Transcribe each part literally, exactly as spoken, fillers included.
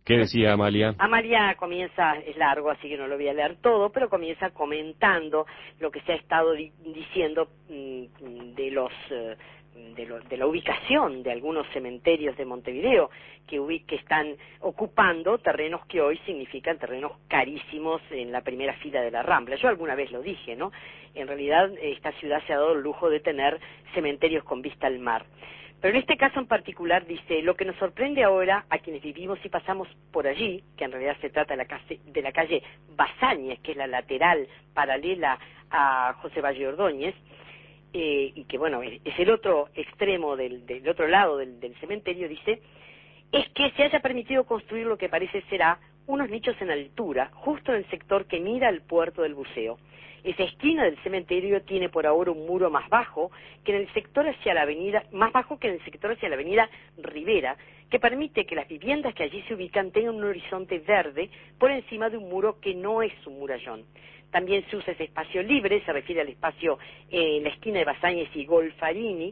¿Qué decía Amalia? Amalia comienza, es largo, así que no lo voy a leer todo, pero comienza comentando lo que se ha estado di diciendo mmm, de los... Eh, De, lo, de la ubicación de algunos cementerios de Montevideo que, que están ocupando terrenos que hoy significan terrenos carísimos en la primera fila de la Rambla. Yo alguna vez lo dije, ¿no? En realidad esta ciudad se ha dado el lujo de tener cementerios con vista al mar. Pero en este caso en particular dice, lo que nos sorprende ahora a quienes vivimos y pasamos por allí, que en realidad se trata de la calle, de la calle Basáñez, que es la lateral paralela a José Valle Ordóñez, Eh, y que bueno, es, es el otro extremo del, del otro lado del, del cementerio, dice, es que se haya permitido construir lo que parece será unos nichos en altura, justo en el sector que mira al puerto del buceo. Esa esquina del cementerio tiene por ahora un muro más bajo que en el sector hacia la avenida, más bajo que en el sector hacia la avenida Rivera, que permite que las viviendas que allí se ubican tengan un horizonte verde por encima de un muro que no es un murallón. También se usa ese espacio libre, se refiere al espacio en eh, la esquina de Basáñez y Golfarini,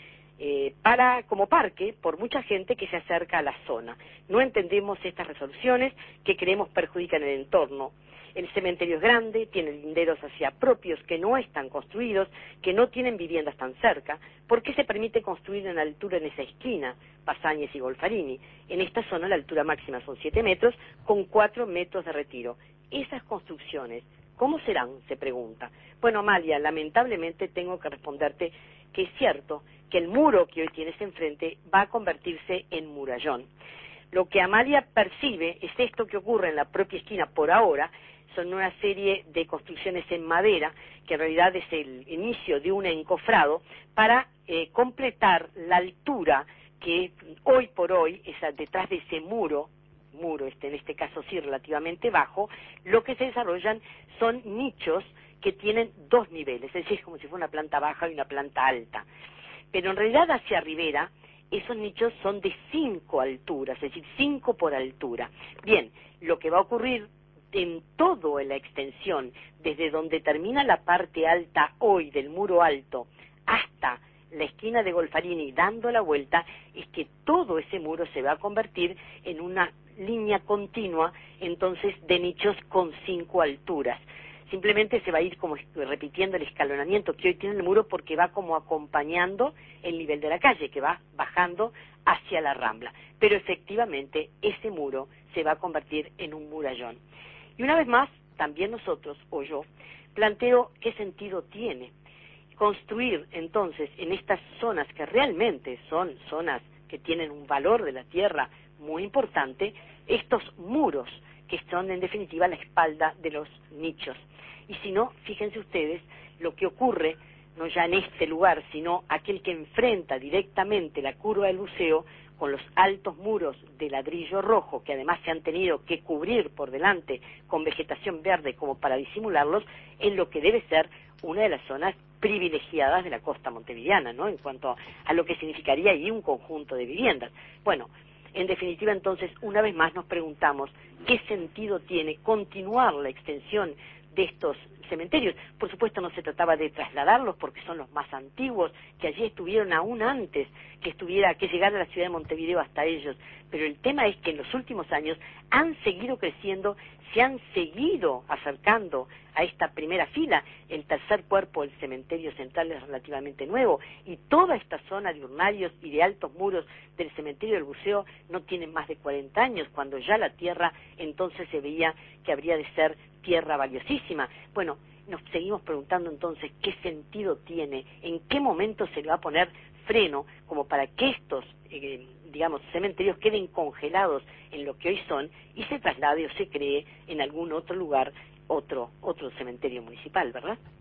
eh, para, como parque, por mucha gente que se acerca a la zona. No entendemos estas resoluciones que creemos perjudican el entorno. El cementerio es grande, tiene linderos hacia propios que no están construidos, que no tienen viviendas tan cerca. ¿Por qué se permite construir en altura en esa esquina, Basáñez y Golfarini? En esta zona la altura máxima son siete metros, con cuatro metros de retiro. Esas construcciones, ¿cómo serán?, se pregunta. Bueno, Amalia, lamentablemente tengo que responderte que es cierto que el muro que hoy tienes enfrente va a convertirse en murallón. Lo que Amalia percibe es esto que ocurre en la propia esquina por ahora, son una serie de construcciones en madera, que en realidad es el inicio de un encofrado, para eh, completar la altura que hoy por hoy es detrás de ese muro, muro este en este caso sí relativamente bajo, lo que se desarrollan son nichos que tienen dos niveles, es decir, es como si fuera una planta baja y una planta alta. Pero en realidad hacia Rivera, esos nichos son de cinco alturas, es decir, cinco por altura. Bien, lo que va a ocurrir en toda la extensión, desde donde termina la parte alta hoy del muro alto hasta la esquina de Golfarini dando la vuelta, es que todo ese muro se va a convertir en una línea continua, entonces, de nichos con cinco alturas. Simplemente se va a ir como repitiendo el escalonamiento que hoy tiene el muro porque va como acompañando el nivel de la calle, que va bajando hacia la Rambla. Pero efectivamente ese muro se va a convertir en un murallón. Y una vez más, también nosotros, o yo, planteo qué sentido tiene construir entonces en estas zonas que realmente son zonas que tienen un valor de la tierra muy importante, estos muros que son en definitiva la espalda de los nichos. Y si no, fíjense ustedes lo que ocurre, no ya en este lugar, sino aquel que enfrenta directamente la curva del buceo con los altos muros de ladrillo rojo, que además se han tenido que cubrir por delante con vegetación verde como para disimularlos, en lo que debe ser una de las zonas privilegiadas de la costa montevideana, ¿no?, en cuanto a lo que significaría ahí un conjunto de viviendas. Bueno, en definitiva, entonces, una vez más nos preguntamos qué sentido tiene continuar la extensión de estos cementerios. Por supuesto no se trataba de trasladarlos porque son los más antiguos, que allí estuvieron aún antes que estuviera, que llegara la ciudad de Montevideo hasta ellos, pero el tema es que en los últimos años han seguido creciendo, se han seguido acercando a esta primera fila. El tercer cuerpo del cementerio central es relativamente nuevo y toda esta zona de urnarios y de altos muros del cementerio del buceo no tienen más de cuarenta años, cuando ya la tierra entonces se veía que habría de ser tierra valiosísima. Bueno, nos seguimos preguntando entonces qué sentido tiene, en qué momento se le va a poner freno como para que estos, eh, digamos, cementerios queden congelados en lo que hoy son y se traslade o se cree en algún otro lugar otro, otro cementerio municipal, ¿verdad?